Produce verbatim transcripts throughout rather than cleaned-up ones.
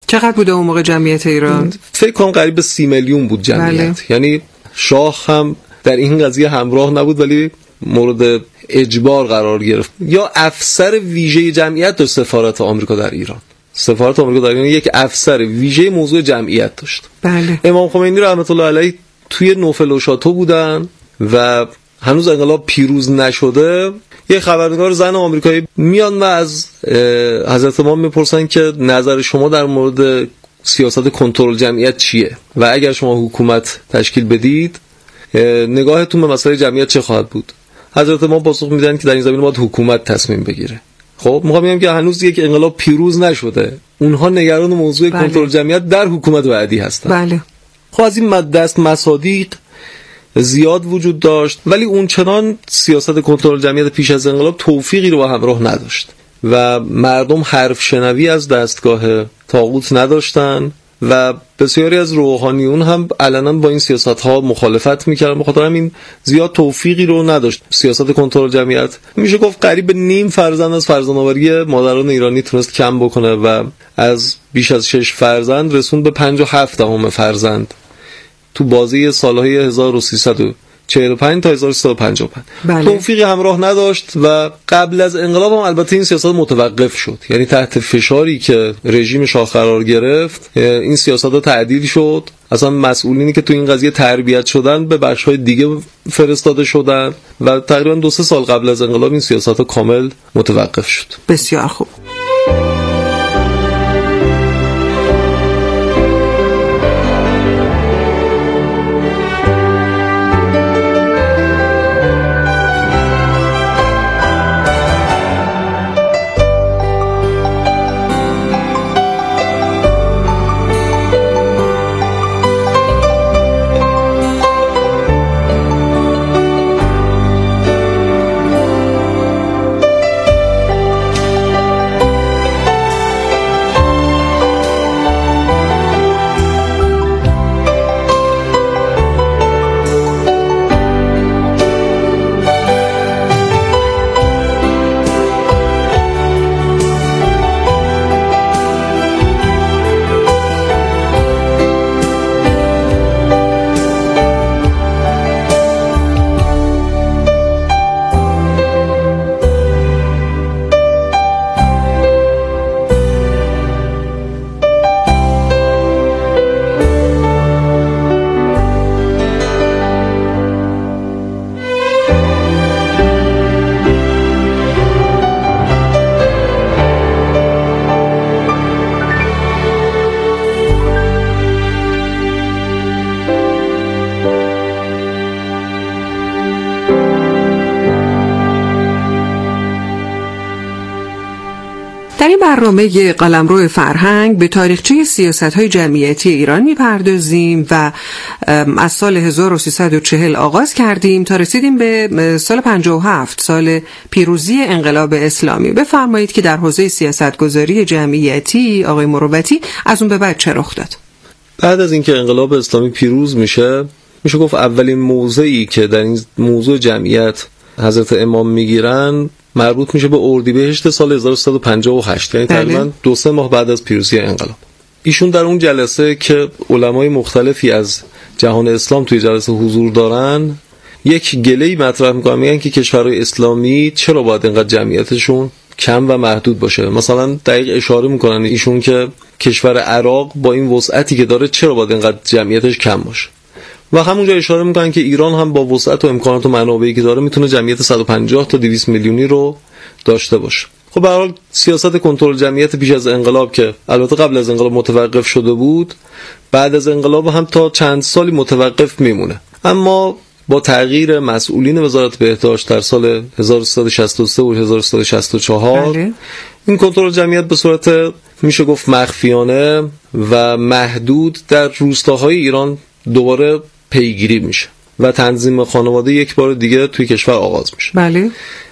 چقدر بوده اون موقع جمعیت ایران؟ فکر کنم قریب به سی میلیون بود جمعیت. بله. یعنی شاه هم در این قضیه همراه نبود ولی مورد اجبار قرار گرفت. یا افسر ویژه جمعیت داشت سفارت آمریکا در ایران. سفارت آمریکا در ایران یک افسر ویژه موضوع جمعیت داشت. بله. امام خمینی رحمت الله علیه توی نوفل و شاتو بودن و هنوز انقلاب پیروز نشده. یه خبرنگار زن آمریکایی میان و از حضرت امام میپرسن که نظر شما در مورد سیاست کنترل جمعیت چیه و اگر شما حکومت تشکیل بدید نگاهتون به مسئله جمعیت چه خواهد بود؟ حضرت امام پاسخ میدن که در این زمینه باید حکومت تصمیم بگیره. خب میخوام بگم که هنوز یک انقلاب پیروز نشده، اونها نگران موضوع بله. کنترل جمعیت در حکومت بعدی هستن. بله. خب از این دست مصادیق زیاد وجود داشت ولی اون چنان سیاست کنترل جمعیت پیش از انقلاب توفیقی رو با همراه نداشت و مردم حرف شنوی از دستگاه طاغوت نداشتن و بسیاری از روحانیون هم علنا با این سیاست‌ها مخالفت می‌کردن. بخاطر همین زیاد توفیقی رو نداشت سیاست کنترل جمعیت. میشه گفت قریب نیم فرزند از فرزندآوری مادران ایرانی تونست کم بکنه و از بیش از شش فرزند رسوند به پنج و هفت دهم فرزند تو بازی سالهای هزار و سیصد و چهل و پنج تا هزار و سیصد و پنجاه و پنج. بله. توفیقی همراه نداشت و قبل از انقلاب هم البته این سیاست متوقف شد. یعنی تحت فشاری که رژیم شاه قرار گرفت این سیاست‌ها تعدیل شد. اصلا مسئولینی که تو این قضیه تربیت شدن به بخش‌های دیگه فرستاده شدن و تقریبا دو سه سال قبل از انقلاب این سیاست‌ها کامل متوقف شد. بسیار خوب. در این برنامه قلمرو فرهنگ به تاریخچه سیاست‌های جمعیتی ایران می‌پردازیم و از سال هزار و سیصد و چهل آغاز کردیم تا رسیدیم به سال پنجاه و هفت، سال پیروزی انقلاب اسلامی. بفرمایید که در حوزه سیاست‌گذاری جمعیتی آقای مروتی از اون به بعد چه رخ داد؟ بعد از اینکه انقلاب اسلامی پیروز میشه، میشه گفت اولین موضعی که در این موضوع جمعیت حضرت امام میگیرن مربوط میشه به اردیبهشت سال هزار و سیصد و پنجاه و هشت، یعنی تقریبا دو سه ماه بعد از پیروزی انقلاب. ایشون در اون جلسه که علمای مختلفی از جهان اسلام توی جلسه حضور دارن یک گله‌ای مطرح میکنن، میگن که کشورهای اسلامی چرا باید اینقدر جمعیتشون کم و محدود باشه. مثلا دقیق اشاره میکنن ایشون که کشور عراق با این وسعتی که داره چرا باید اینقدر جمعیتش کم باشه و همونجا اشاره میکنن که ایران هم با وسعت و امکانات و منابعی که داره میتونه جمعیت صد و پنجاه تا دویست میلیونی رو داشته باشه. خب به هر حال سیاست کنترل جمعیت پیش از انقلاب که البته قبل از انقلاب متوقف شده بود، بعد از انقلاب هم تا چند سالی متوقف میمونه. اما با تغییر مسئولین وزارت بهداشت در سال هزار و سیصد و شصت و سه و هزار و سیصد و شصت و چهار بله. این کنترل جمعیت به صورت میشه گفت مخفیانه و محدود در روستاهای ایران دوباره پیگیری میشه و تنظیم خانواده یک بار دیگه توی کشور آغاز میشه. بله.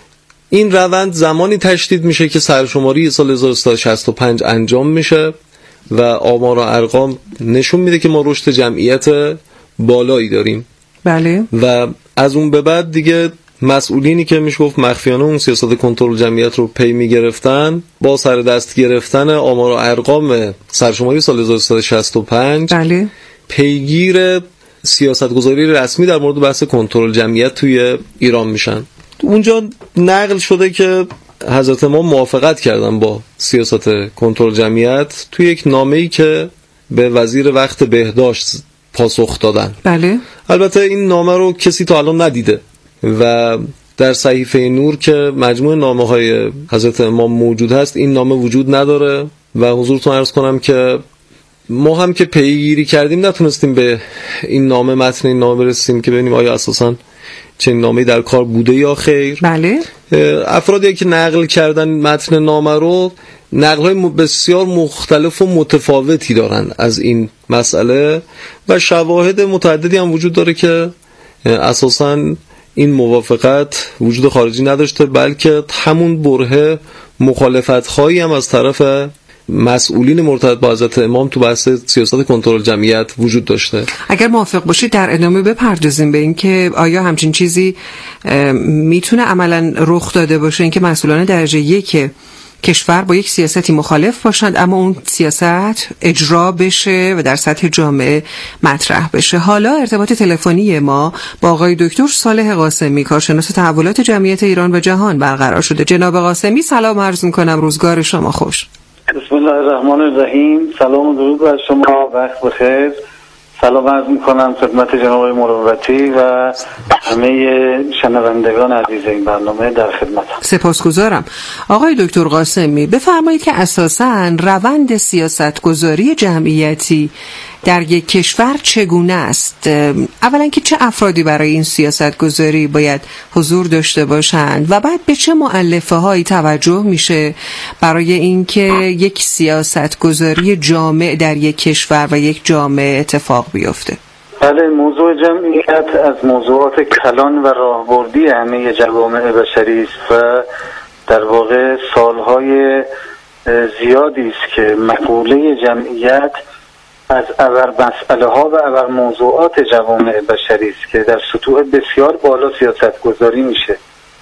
این روند زمانی تشدید میشه که سرشماری سال هزار و سیصد و شصت و پنج انجام میشه و آمار و ارقام نشون میده که ما رشد جمعیت بالایی داریم. بله. و از اون به بعد دیگه مسئولینی که میشه گفت مخفیانه اون سیاست کنترل جمعیت رو پی میگرفتن با سر دست گرفتن آمار و ارقام سرشماری سال هزار و سیصد و شصت و پنج بله پیگیر سیاستگذاری رسمی در مورد بحث کنترل جمعیت توی ایران میشن. اونجا نقل شده که حضرت امام موافقت کردن با سیاست کنترل جمعیت توی یک نامه‌ای که به وزیر وقت بهداشت پاسخ دادن. بله. البته این نامه رو کسی تا الان ندیده و در صحیفه نور که مجموع نامه‌های حضرت امام موجود هست این نامه وجود نداره و حضورتون عرض کنم که ما هم که پیگیری کردیم نتونستیم به این نامه متن این نامه برسیم که ببینیم آیا اساساً چنین نامه‌ای در کار بوده یا خیر. بله. افرادی که نقل کردن متن نامه رو نقل‌های بسیار مختلف و متفاوتی دارن از این مسئله و شواهد متعددی هم وجود داره که اساساً این موافقت وجود خارجی نداشته، بلکه همون برهه مخالفت‌هایی هم از طرف مسئولین مرتبط با حضرت امام تو بحث سیاست کنترل جمعیت وجود داشته. اگر موافق باشید در ادامه بپردازیم به این که آیا همچین چیزی میتونه عملاً رخ داده باشه، اینکه مسئولان درجه یک کشور با یک سیاستی مخالف باشند اما اون سیاست اجرا بشه و در سطح جامعه مطرح بشه. حالا ارتباط تلفنی ما با آقای دکتر صالح قاسمی کارشناس تحولات جمعیت ایران و جهان برقرار شده. جناب قاسمی سلام عرض می‌کنم، روزگار شما خوش. بسم الله الرحمن الرحیم. سلام و درود بر شما، وقت بخیر. سلام عرض میکنم خدمت جناب آقای مروتی و همه شنوندگان عزیز این برنامه، در خدمتم. سپاسگزارم. آقای دکتر قاسمی بفرمایید که اساساً روند سیاستگذاری جمعیتی در یک کشور چگونه است؟ اولا که چه افرادی برای این سیاستگذاری باید حضور داشته باشند و بعد به چه مؤلفه هایی توجه میشه برای اینکه یک سیاستگذاری جامع در یک کشور و یک جامعه اتفاق بیفته؟ بله، موضوع جمعیت از موضوعات کلان و راهبردی همه جوامع بشری است و در واقع سالهای زیادی است که مقوله جمعیت از ابر مسئله ها و ابر موضوعات جوامع بشری است که در سطوح بسیار بالا سیاست گذاری میشه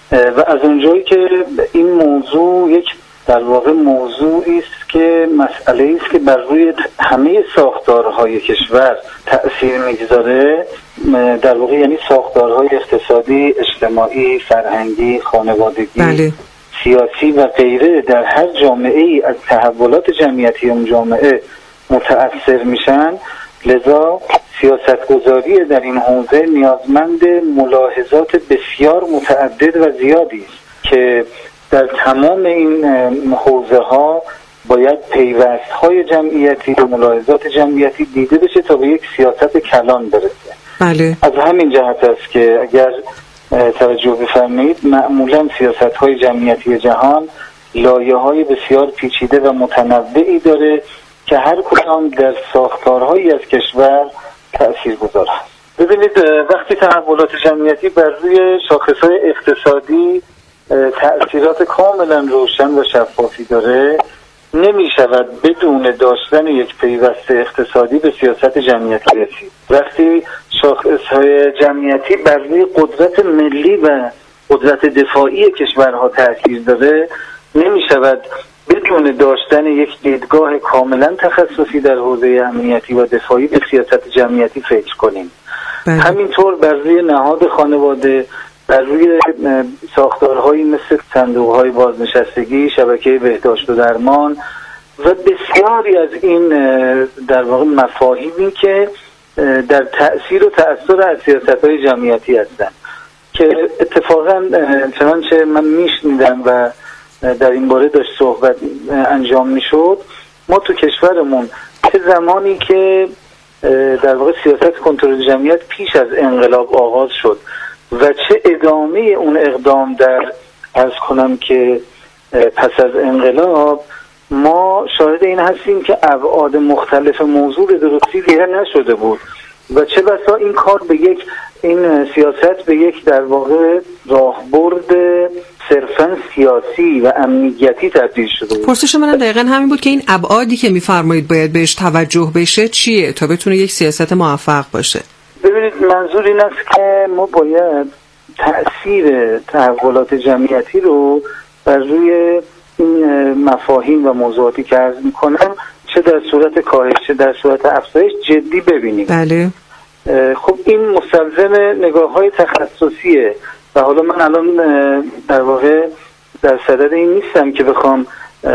و از اونجایی که این موضوع یک در واقع موضوعی است که مسئله است که بر روی همه ساختارهای کشور تأثیر میگذاره، در واقع یعنی ساختارهای اقتصادی، اجتماعی، فرهنگی، خانوادگی، بله. سیاسی و غیره در هر جامعه ای از تحولات جمعیتی اون جامعه متأثر میشن. لذا سیاستگذاری در این حوزه نیازمند ملاحظات بسیار متعدد و زیادی است که در تمام این حوزه ها باید پیوست های جمعیتی و ملاحظات جمعیتی دیده بشه تا به یک سیاست کلان برسه. بله. از همین جهت است که اگر توجه بفرمایید معمولا سیاست های جمعیتی جهان لایه های بسیار پیچیده و متنوعی داره که هر کدام در ساختارهایی از کشور تأثیر گذار است. ببینید وقتی تحولات جمعیتی بر روی شاخصهای اقتصادی تأثیرات کاملا روشن و شفافی داره، نمی شود بدون داشتن یک پیوست اقتصادی به سیاست جمعیتی رسید. وقتی شاخصهای جمعیتی بر روی قدرت ملی و قدرت دفاعی کشورها تأثیر داره، نمی شود بدون داشتن یک دیدگاه کاملا تخصصی در حوزه امنیتی و دفاعی به سیاست جمعیتی فکر کنیم. بله. همینطور بر روی نهاد خانواده، بر روی ساختارهایی مثل صندوق‌های بازنشستگی، شبکه بهداشت و درمان و بسیاری از این در واقع مفاهیمی که در تأثیر و تأثیر از سیاست‌های جمعیتی هستند که اتفاقا چنانچه من میشنیدم و در این باره داشت صحبت انجام میشد، ما تو کشورمون چه زمانی که در واقع سیاست کنترل جمعیت پیش از انقلاب آغاز شد و چه ادامه اون اقدام در عرض کنم که پس از انقلاب، ما شاهد این هستیم که ابعاد مختلف موضوع درستی دیده نشده بود و چه بسا این کار به یک این سیاست به یک در واقع راهبرد صرفاً سیاسی و امنیتی تبدیل شده بود. پرسش من دقیقاً همین بود که این ابعادی که می‌فرمایید باید بهش توجه بشه چیه تا بتونه یک سیاست موفق باشه؟ ببینید منظور این است که ما باید تأثیر تحولات جمعیتی رو بر روی این مفاهیم و موضوعاتی که عرض میکنم چه در صورت کاهش چه در صورت افزایش جدی ببینیم. بله. خب این مستلزم نگاه های تخصصیه و حالا من الان در واقع در صدد این نیستم که بخوام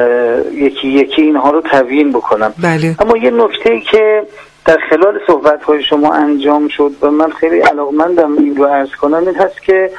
یکی یکی اینها رو تبیین بکنم. بله. اما یه نکته‌ای که در خلال صحبت‌های شما انجام شد و من خیلی علاقمندم این رو عرض کنم این هست که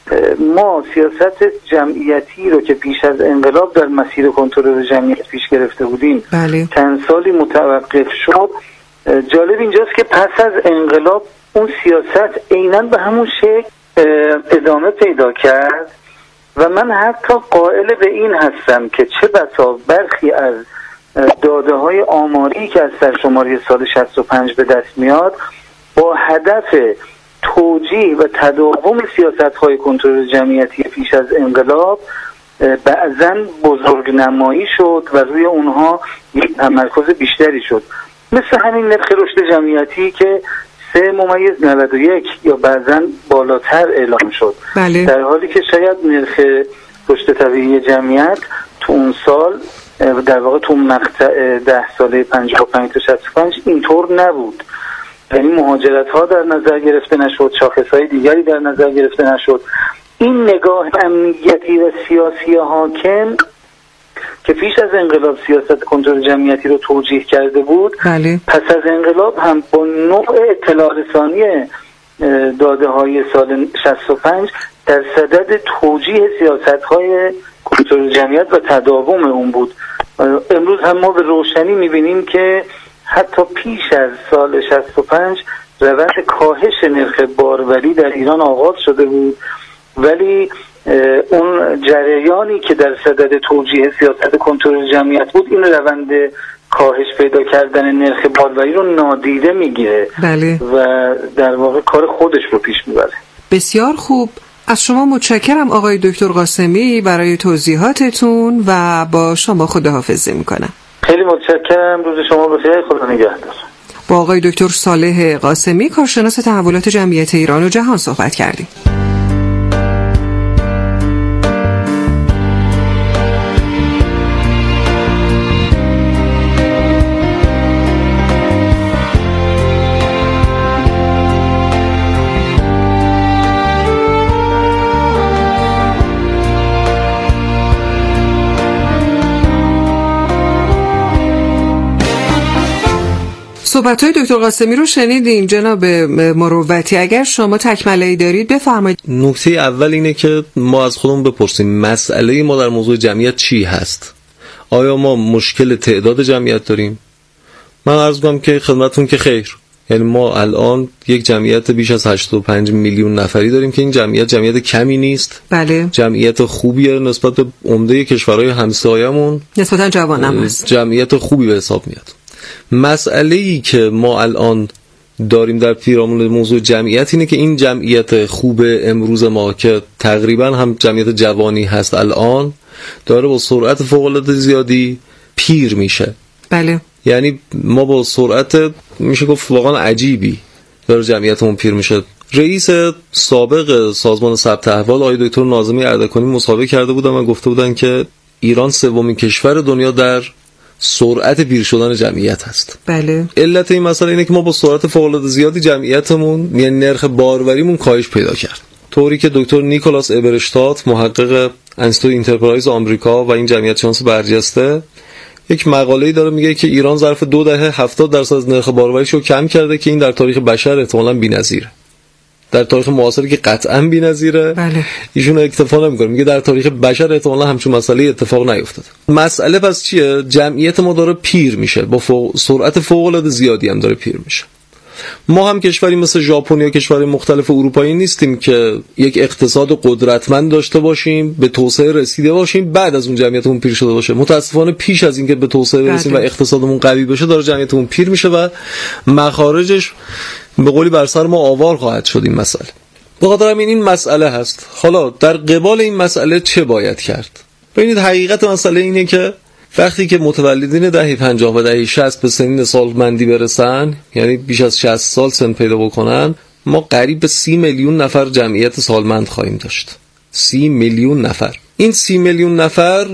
ما سیاست جمعیتی رو که پیش از انقلاب در مسیر کنترل جمعیت پیش گرفته بودیم بله. چند سالی متوقف شد. جالب اینجاست که پس از انقلاب اون سیاست عیناً به همون شکل ادامه پیدا کرد و من حتی قائل به این هستم که چه بسا برخی از داده های آماری که از سرشماری سال شصت و پنج به دست میاد با هدف توجیه و تداوم سیاست های کنترل جمعیتی پیش از انقلاب بعضاً بزرگ نمایی شد و روی اونها یک تمرکز بیشتری شد، مثل همین نرخ رشد جمعیتی که سه ممیز نود و یک یا بعضاً بالاتر اعلام شد. بله. در حالی که شاید نرخ رشد طبیعی جمعیت تو اون سال در واقع تو مقطع ده ساله پنجاه و پنج تا شصت و پنج اینطور نبود، یعنی مهاجرت ها در نظر گرفته نشد، شاخص های دیگری در نظر گرفته نشد. این نگاه امنیتی و سیاسی حاکم که پیش از انقلاب سیاست کنترل جمعیتی رو توجیه کرده بود، بله. پس از انقلاب هم با نوع اطلاع رسانی داده های سال شصت و پنج در صدد توجیه سیاست های کنترل جمعیت و تداوم اون بود. امروز هم ما به روشنی میبینیم که حتی پیش از سال شصت و پنج روند کاهش نرخ باروری در ایران آغاز شده بود، ولی اون جریانی که در صدد توجیه سیاست کنترل جمعیت بود این روند کاهش پیدا کردن نرخ باروری رو نادیده میگیره. بله. و در واقع کار خودش رو پیش میبره. بسیار خوب، از شما متشکرم آقای دکتر قاسمی برای توضیحاتتون و با شما خداحافظی میکنم. خیلی متشکرم، روز شما بخیر، خدا نگهدار. با آقای دکتر صالح قاسمی کارشناس تحولات جمعیت ایران و جهان صحبت کردیم. صحبت‌های دکتر قاسمی رو شنیدین جناب مروتی. اگر شما تکمله‌ای دارید بفرمایید. نکته اول اینه که ما از خودمون بپرسیم مسئله ما در موضوع جمعیت چی هست؟ آیا ما مشکل تعداد جمعیت داریم؟ من عرض کنم که خدمتتون که خیر. یعنی ما الان یک جمعیت بیش از هشتاد و پنج میلیون نفری داریم که این جمعیت جمعیت کمی نیست. بله. جمعیت خوبیه نسبت به عمده کشورهای همسایه‌مون. نسبتاً جوانم هست. جمعیت خوبی به حساب میاد. مسئله‌ای که ما الان داریم در پیرامون موضوع جمعیت اینه که این جمعیت خوب امروز ما که تقریبا هم جمعیت جوانی هست الان داره با سرعت فوق‌العاده زیادی پیر میشه. بله. یعنی ما با سرعت میشه گفت واقعا عجیبی داره جمعیتمون پیر میشه. رئیس سابق سازمان ثبت احوال آقای دکتر ناظمی اردکانی مصاحبه کرده بودن و گفته بودن که ایران سومین کشور دنیا در سرعت پیر شدن جمعیت هست. بله. علت این مسئله اینه که ما با سرعت فوق‌العاده زیادی جمعیتمون یعنی نرخ باروریمون کاهش پیدا کرد. طوری که دکتر نیکولاس ابرشتات محقق انستیتوت انترپرایز آمریکا و این جمعیت شناس برجسته یک مقاله‌ای داره میگه که ایران ظرف دو دهه هفتاد درصد از نرخ باروریش رو کم کرده که این در تاریخ بشر احتمالاً بی‌نظیره. در تاریخ معاصر که قطعاً بی‌نظیره. بله. ایشون اکتفا نمی‌کنه، میگه در تاریخ بشر احتمالاً همچین مسئله اتفاق نیفتاده. مسئله پس چیه؟ جمعیت ما داره پیر میشه، با فوق... سرعت فوق‌العاده زیادی هم داره پیر میشه. ما هم کشوری مثل ژاپن یا کشورهای مختلف اروپایی نیستیم که یک اقتصاد قدرتمند داشته باشیم، به توسعه رسیده باشیم، بعد از اون جمعیتمون پیر شده باشه. متاسفانه پیش از اینکه به توسعه برسیم و اقتصادمون قوی بشه داره جمعیتمون پیر میشه و مخارجش به قولی بر سر ما آوار خواهد شد این مسئله. به خاطر همین این مسئله هست. حالا در قبال این مسئله چه باید کرد؟ ببینید حقیقت مسئله اینه که وقتی که متولدین دهه پنجاه و دهه شصت به سنین سالمندی برسن، یعنی بیش از شصت سال سن پیدا بکنن، ما قریب به سی میلیون نفر جمعیت سالمند خواهیم داشت. سی میلیون نفر. این سی میلیون نفر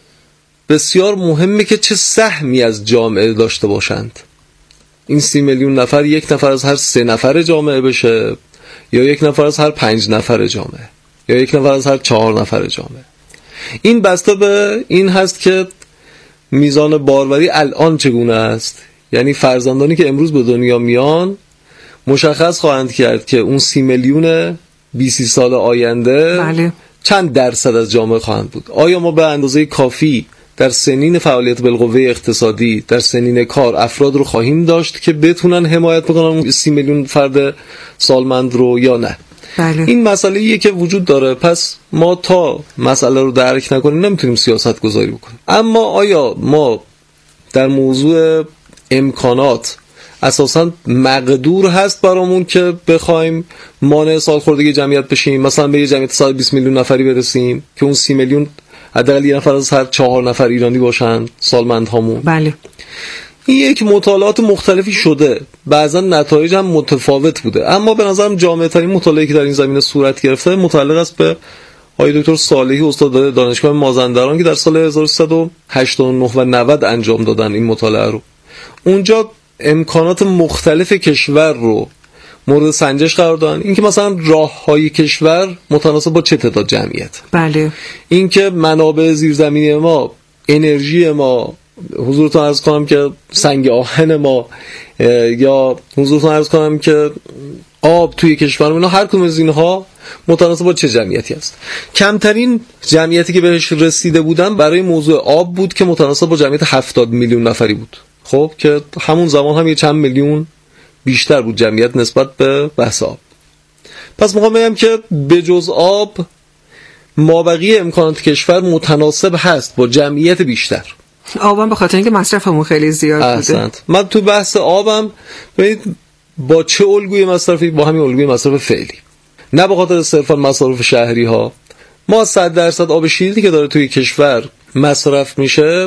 بسیار مهمه که چه سهمی از جامعه داشته باشند. این سی میلیون نفر یک نفر از هر سه نفر جامعه بشه، یا یک نفر از هر پنج نفر جامعه، یا یک نفر از هر چهار نفر جامعه. این بسته به این هست که میزان باروری الان چگونه است. یعنی فرزندانی که امروز به دنیا میان مشخص خواهند کرد که اون سی میلیون بیست سال آینده بله. چند درصد از جامعه خواهند بود. آیا ما به اندازه کافی در سنین فعالیت بالقوه اقتصادی، در سنین کار افراد رو خواهیم داشت که بتونن حمایت بکنن اون سی میلیون فرد سالمند رو یا نه؟ بله. این مسئله ایه که وجود داره. پس ما تا مسئله رو درک نکنیم نمیتونیم سیاست گذاری بکنیم. اما آیا ما در موضوع امکانات اساساً مقدور هست برامون که بخوایم مانع سالخوردگی جمعیت بشیم، مثلا به یه جمعیت صد و بیست میلیون نفری برسیم که اون سی میلیون حداقل یه نفر از هر چهار نفر ایرانی باشن سالمندهامون؟ بله. این یک مطالعات مختلفی شده، بعضا نتایج هم متفاوت بوده، اما به نظرم جامع ترین مطالعه‌ای که در این زمینه صورت گرفته متعلق است به آقای دکتر صالحی استاد دانشگاه مازندران که در سال هزار و سیصد و هشتاد و نه و نود انجام دادن این مطالعه رو. اونجا امکانات مختلف کشور رو مورد سنجش قرار دادن. اینکه مثلا راههای کشور متناسب با چه تعداد جمعیت، بله. اینکه منابع زیرزمینی ما، انرژی ما، حضورتون عرض کنم که سنگ آهن ما، یا حضورتون عرض کنم که آب توی کشور ما، هر کدوم از اینها متناسب با چه جمعیتی است. کمترین جمعیتی که بهش رسیده بودن برای موضوع آب بود که متناسب با جمعیت هفتاد میلیون نفری بود. خب که همون زمان هم یه چند میلیون بیشتر بود جمعیت نسبت به بحث آب. پس میخوام بگم که به جز آب مابقی امکانات کشور متناسب هست با جمعیت بیشتر. آبم به خاطر اینکه مصرفمون خیلی زیاد بوده. احسنت. من تو بحث آبم ببینید با چه الگوی مصرفی؟ با همین الگوی مصرف فعلی، نه به خاطر صرفا مصارف شهری ها. ما صد درصد آب شیلدی که داره توی کشور مصرف میشه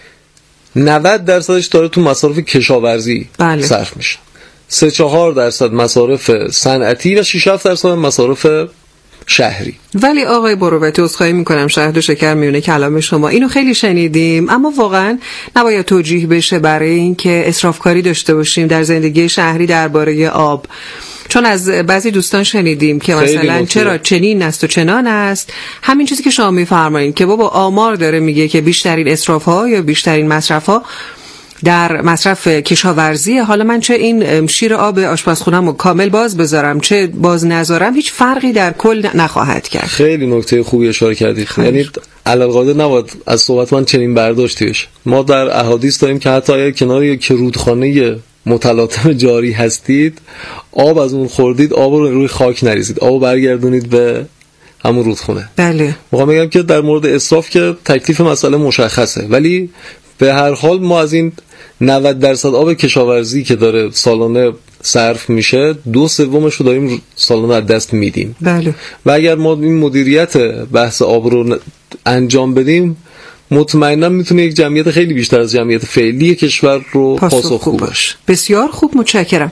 نود درصدش داره تو مصارف کشاورزی بله. صرف میشه، سه چهار درصد مصارف صنعتی و شش هفت درصد مصارف شهری. ولی آقای بروتی عذرخواهی میکنم شهد و شکر میونه کلام شما، اینو خیلی شنیدیم، اما واقعا نباید توجیه بشه برای اینکه اسرافکاری داشته باشیم در زندگی شهری درباره آب. چون از بعضی دوستان شنیدیم که مثلا چرا چنین است و چنان است. همین چیزی که شما میفرمایید که بابا آمار داره میگه که بیشترین اسراف ها یا بیشترین مصرف ها در مصرف کشاورزی. حالا من چه این شیر آب آشپزخونه‌مو کامل باز بذارم چه باز نذارم هیچ فرقی در کل نخواهد کرد. خیلی نکته خوبی اشاره کردید. یعنی علالقاعده نباید از صحبت من چنین برداشتی بشه. ما در احادیث داریم که حتی اگر کنار یک رودخانه متلاطم جاری هستید، آب از اون خوردید، آب رو روی خاک نریزید، آب برگردونید به همون رودخونه. بله. میخوام بگم که در مورد اسراف که تکلیف مسئله مشخصه، ولی به هر حال ما از این نود درصد آب کشاورزی که داره سالانه صرف میشه دو سومش رو داریم سالانه از دست میدیم. بله. و اگر ما این مدیریت بحث آب رو انجام بدیم مطمئنا میتونه یک جمعیت خیلی بیشتر از جمعیت فعلی کشور رو پاسخگو باشه. بسیار خوب، متشکرم.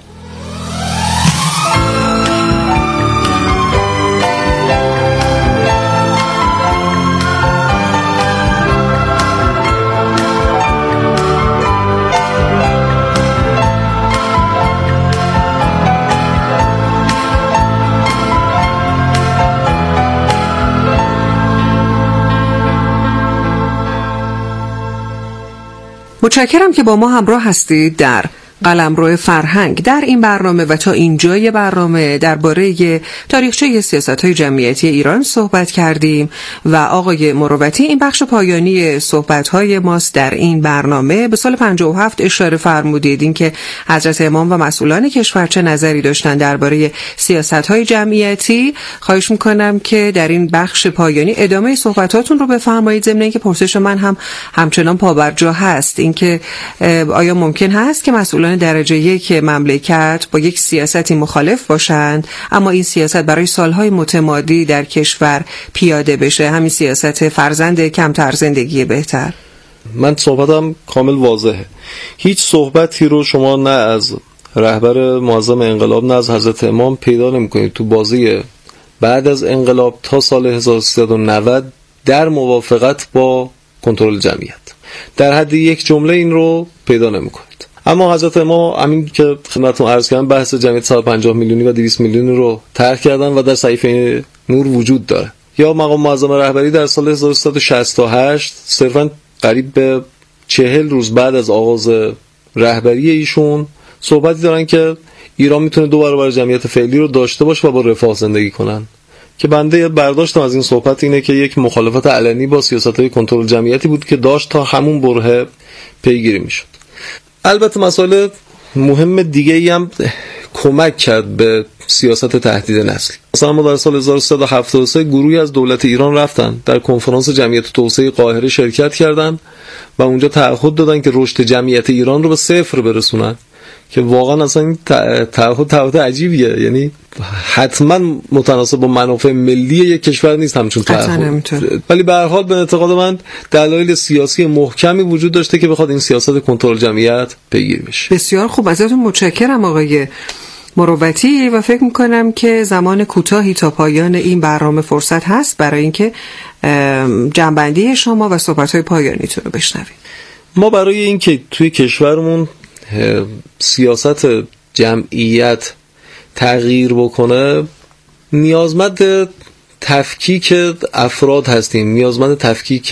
متشکرم که با ما همراه هستید در قلمرو فرهنگ. در این برنامه و تا اینجای برنامه درباره تاریخچه سیاست‌های جمعیتی ایران صحبت کردیم و آقای مروتی این بخش پایانی صحبت‌های ماست در این برنامه. به سال پنجاه و هفت اشاره فرمودید این که حضرت امام و مسئولان کشور چه نظری داشتن درباره سیاست‌های جمعیتی. خواهش می‌کنم که در این بخش پایانی ادامه صحبتاتون رو بفرمایید، ضمن اینکه پرسش من هم همچنان پابرجا هست، اینکه آیا ممکن هست که مسئولان درجه یک مملکت با یک سیاستی مخالف باشند اما این سیاست برای سالهای متمادی در کشور پیاده بشه، همین سیاست فرزند کمتر زندگی بهتر؟ من صحبتم کامل واضحه. هیچ صحبتی رو شما نه از رهبر معظم انقلاب نه از حضرت امام پیدا نمی‌کنید تو بازی بعد از انقلاب تا سال هزار و سیصد و نود در موافقت با کنترل جمعیت. در حد یک جمله این رو پیدا نمی‌کنید. اما حضرت امام همین که خدمتتون عرض کردم بحث جمعیت صد و پنجاه میلیونی و دویست میلیونی رو طرح کردن و در صحیفه نور وجود داره. یا مقام معظم رهبری در سال هزار و سیصد و شصت و هشت صرفاً قریب به چهل روز بعد از آغاز رهبری ایشون صحبتی دارن که ایران میتونه دو برابر جمعیت فعلی رو داشته باشه و با رفاه زندگی کنن، که بنده برداشتم از این صحبت اینه که یک مخالفت علنی با سیاست‌های کنترل جمعیتی بود که داشت تا همون بره پیگیری میشد. البته مسائل مهم دیگه ای هم کمک کرد به سیاست تهدید نسل. مثلا ما در سال هزار و سیصد و هفتاد و سه گروهی از دولت ایران رفتن در کنفرانس جمعیت توسعه قاهره شرکت کردند و اونجا تعهد دادن که رشد جمعیت ایران رو به صفر برسونن، که واقعا اصلا این تعهد تعهد عجیبیه، یعنی حتما متناسب با منافع ملی یک کشور نیست همچون تعهد، ولی به هر حال به اعتقاد من دلایل سیاسی محکمی وجود داشته که بخواد این سیاست کنترل جمعیت پیگیری بشه. بسیار خوب، ازتون متشکرم آقای مروتی و فکر میکنم که زمان کوتاهی تا پایان این برنامه فرصت هست برای اینکه جنبندی شما و صحبت‌های پایانیتون رو بشنویم. ما برای اینکه توی کشورمون سیاست جمعیت تغییر بکنه نیازمند تفکیک افراد هستیم، نیازمند تفکیک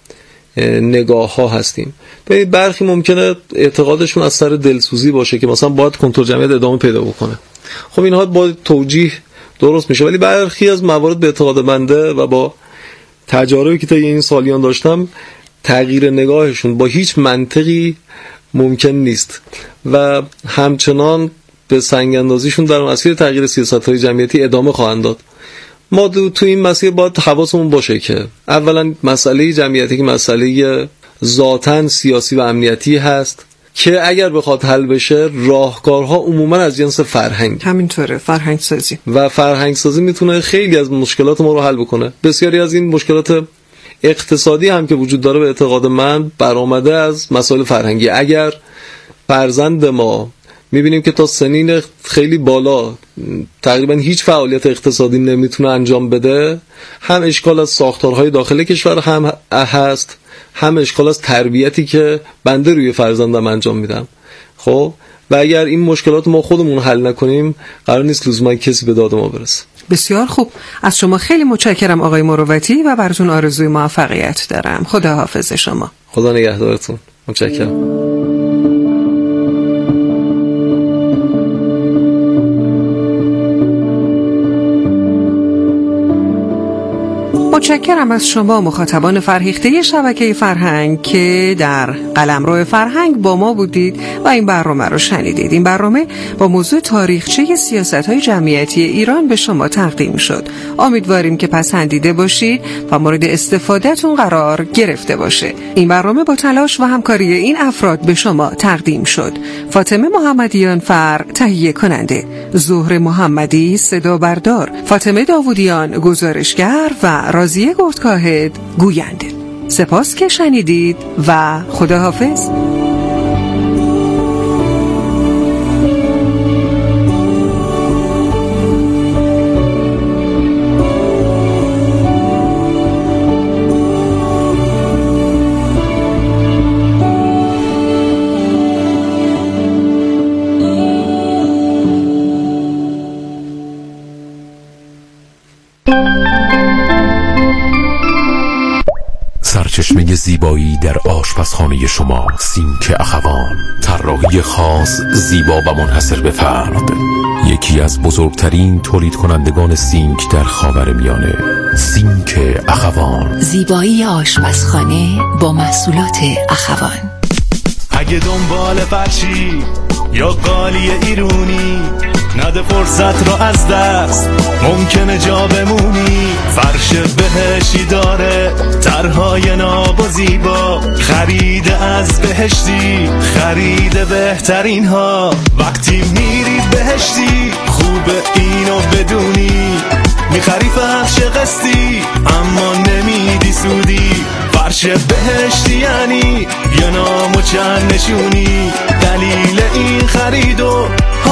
نگاه ها هستیم. ببینید برخی ممکنه اعتقادشون از سر دلسوزی باشه که مثلا باید کنترل جمعیت ادامه پیدا بکنه. خب اینها با توجیه درست میشه، ولی برخی از موارد به اعتقاد بنده و با تجاربی که تا این سالیان داشتم تغییر نگاهشون با هیچ منطقی ممکن نیست و همچنان به سنگ اندازیشون در مسیر تغییر سیاست‌های جمعیتی ادامه خواهند داد. ما تو این مسیر باید حواسمون باشه که اولا مسئله جمعیتی که مسئله ذاتاً سیاسی و امنیتی هست که اگر بخواد حل بشه راهکارها عموما از جنس فرهنگ، همینطوره، فرهنگ سازی و فرهنگ سازی میتونه خیلی از مشکلات ما رو حل بکنه. بسیاری از این مشکلات اقتصادی هم که وجود داره به اعتقاد من برآمده از مسائل فرهنگی. اگر فرزند ما میبینیم که تا سنین خیلی بالا تقریبا هیچ فعالیت اقتصادی نمیتونه انجام بده، هم اشکال از ساختارهای داخل کشور هم هست، هم اشکال از تربیتی که بنده روی فرزندم انجام میدم. خب و اگر این مشکلات ما خودمون حل نکنیم قرار نیست لزوما کسی به داد ما برسه. بسیار خوب، از شما خیلی متشکرم آقای مروتی و براتون آرزوی موفقیت دارم. خدا حافظ شما. خدا نگهدارتون. متشکرم. متشکرم از شما مخاطبان فرهیخته شبکه فرهنگ که در قلمرو فرهنگ با ما بودید و این برنامه رو شنیدید. این برنامه با موضوع تاریخچه سیاست‌های جمعیتی ایران به شما تقدیم شد. امیدواریم که پسندیده باشید و مورد استفادهتون قرار گرفته باشه. این برنامه با تلاش و همکاری این افراد به شما تقدیم شد. فاطمه محمدیان فر تهیه کننده، زهره محمدی صدا بردار، فاطمه داوودیان گزارشگر و رازیه گردکاهد گوینده. سپاس که شنیدید و خداحافظ. سرچشمه زیبایی در آشپزخانه شما، سینک اخوان، طراحی خاص، زیبا و منحصر به فرد، یکی از بزرگترین تولید کنندگان سینک در خاورمیانه. سینک اخوان، زیبایی آشپزخانه با محصولات اخوان. اگه دنبال فرشی یا قالی ایرونی نده فرصت رو از دست، ممکنه جا بمونی. فرش بهشتی داره طرحهای ناب و زیبا، خرید از بهشتی خرید بهترین ها. وقتی میری بهشتی خوبه اینو بدونی، میخری فرش قسطی اما نمیدی سودی. فرش بهشتی یعنی یه نام و چند نشونی، دلیل این خریدو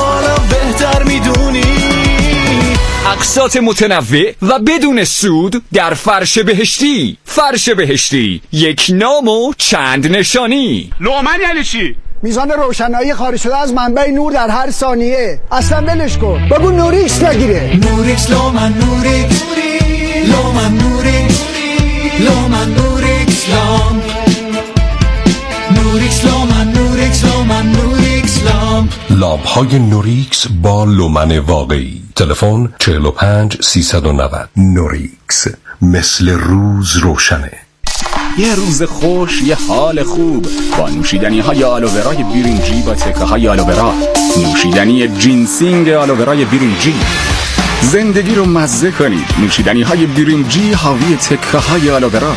اقساط متنوع و بدون سود در فرش بهشتی. فرش بهشتی، یک نام و چند نشانی. لومن یعنی چی؟ میزان روشنایی خارج شده از منبع نور در هر ثانیه. اصلا ولش کن، بگو نوریکس بگیره. نوریکس لومن نوریکس لومن نوریکس لومن نوریکس لام نوریکس لومن نوریکس لومن نوریکس لام. لامپ های نوریکس با لومن واقعی. تلفن چهل و پنج سیصد و نود. نوریکس، مثل روز روشنه. یه روز خوش، یه حال خوب با نوشیدنی های آلوورای برنجی با تکه های آلوورا. نوشیدنی جینسینگ آلوورای برنجی. زندگی رو مزه کنید. نوشیدنی های برنجی حاوی تکه های آلوورا.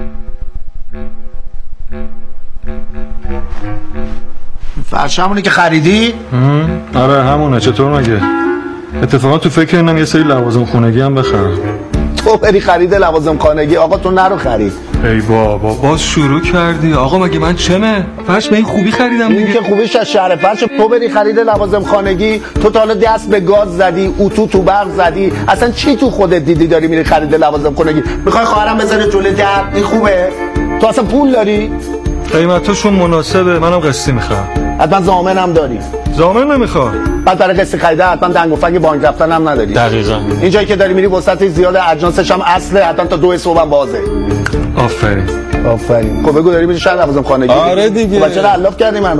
فرش همونی که خریدی؟ آره همونه. چطور مگه؟ اتفاقا تو فکر اینم یه سری لوازم خونگی هم بخرم. تو بری خرید لوازم خانگی، آقا تو نرو خرید. ای بابا باز شروع کردی. آقا مگه من چمه؟ فرش به این خوبی خریدم دیگه. این که خوبیش از شهر فرش. تو بری خرید لوازم خانگی، تو تا حالا دست به گاز زدی، اتو تو برق زدی، اصلا چی تو خودت دیدی داری میری خرید لوازم خانگی؟ میخوای خواهرم بذاره جلوی در؟ این خوبه؟ تو اصلا پول داری؟ قیمتاشون مناسبه، منم قسطی میخوام. حتما ضامنم داری؟ ضامن نمیخوام. بعد برای قسط خریده حتما دنگ و فنگ بانک رفتن هم نداری. دقیقاً. این جایی که داری میری وسط زیاد اجناسش هم اصله، حتما تا دو صبح هم بازه. آفرین. آفرین. خب بگو داری میری شهر لوازم خانگی؟ آره دیگه. خب چرا علاف کردی منو؟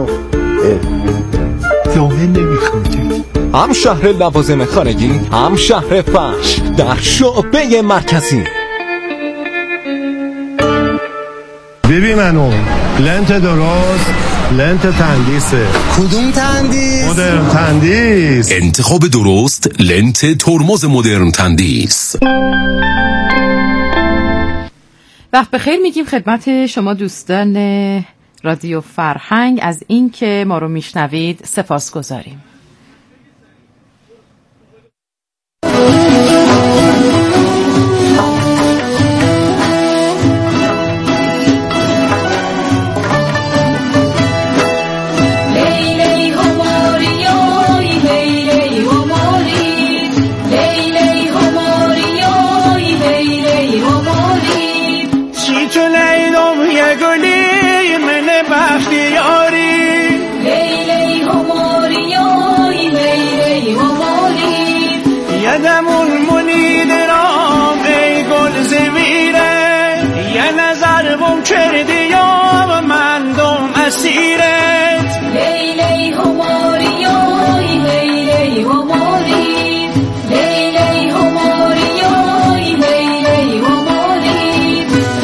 ضامن نمیخوام. هم شهر لوازم خانگی، هم شهر فرش در شعبه مرکزی. ببین منو لنت درست، لنت تندیسه. کدوم تندیس؟ مدرن تندیس. انتخاب درست، لنت ترمز مدرن تندیس. وقت بخیر میگیم خدمت شما دوستان رادیو فرهنگ از این که ما رو میشنوید سپاس گذاریم. یدمون منید رام ای گل زویره، یه نظر بم کردی یا من دوم اسیرت. لیلی هماری آی لیلی هماری، لیلی هماری آی لیلی هماری.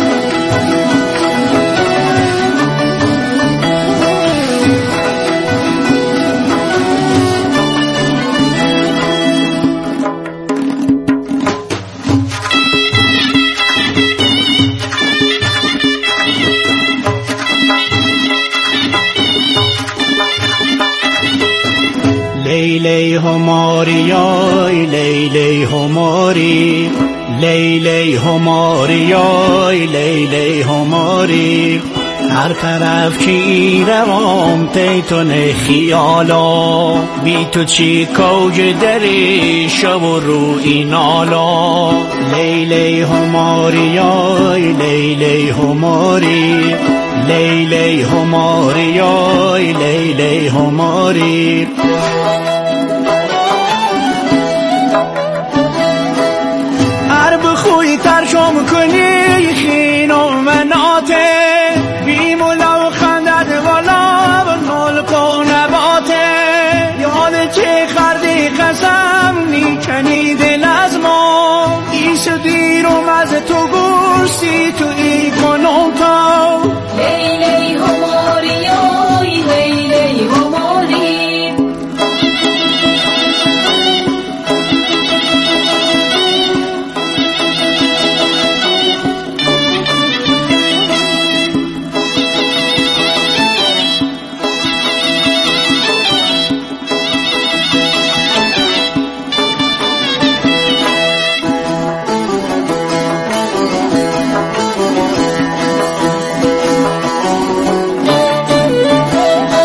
لیلی هماری آی لیلی هماری، لیلی هماری آی لیلی هماری. هر طرف کی روام تیتون خیالا، بی تو چی کوج دری شب و رو اینالا. لیلی هماری آی لیلی هماری، لیلی هماری آی لیلی هماری. هر بخوی ترجم کنی خین و مناته، بیم و لو خندد والا بنال کو نباته. یاد چه خردی قسم نیکنی دل از ما، ایش دیروم از تو گرسی تو ای کنم تا. لیلی هماری آی لیلی هماری.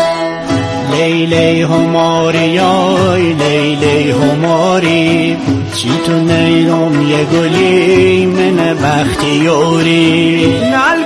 لیلی هماری آی لیلی هماری. چی تو نیرم یه گلی من بختیاری نل